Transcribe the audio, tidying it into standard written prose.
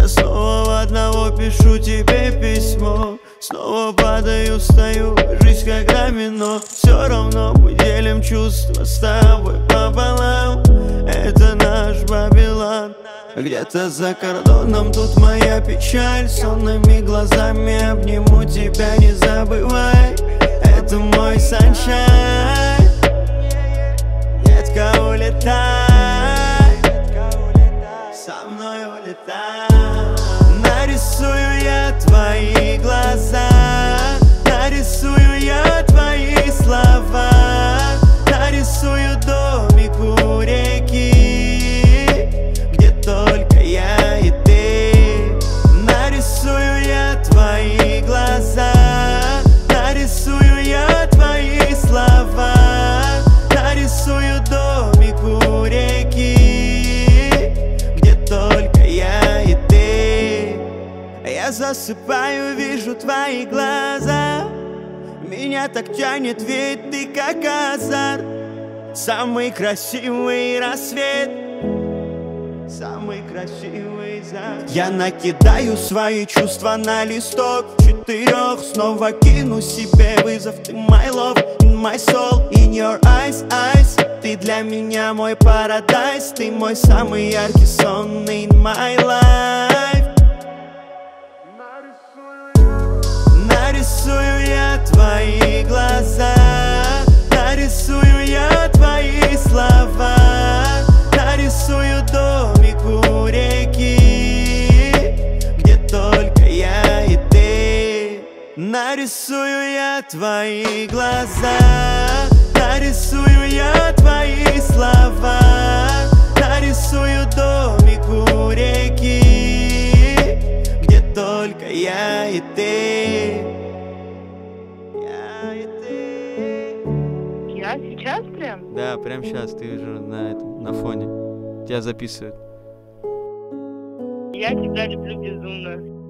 Я снова в одного пишу тебе письмо. Снова падаю, встаю, жизнь как домино. Все равно мы делим чувства с тобой пополам. Это наш Вавилон. Где-то за кордоном тут моя печаль. Сонными глазами обниму тебя, не забывай. Это мой саншайн. Детка, улетай, со мной улетай. Нарисую я твои глаза, нарисую я твои слова, нарисую домик у реки, где только я и ты. Нарисую я твои глаза, нарисую я твои слова, нарисую домик у реки, где только я и ты. Я засыпаю, вижу твои глаза, меня так тянет, ведь ты как азарт. Самый красивый рассвет, самый красивый закат. Я накидаю свои чувства на листок 4, снова кину себе вызов. Ты my love, in my soul, in your eyes, eyes. Ты для меня мой парадайз, ты мой самый яркий сон in my life. Нарисую я твои глаза, нарисую я твои слова, нарисую домик у реки, где только я и ты. Нарисую я твои глаза, нарисую я твои слова, нарисую домик у реки, где только я и ты. Я и ты. Я сейчас прям? Да, прям сейчас ты уже на фоне. Тебя записывают. Я тебя люблю безумно.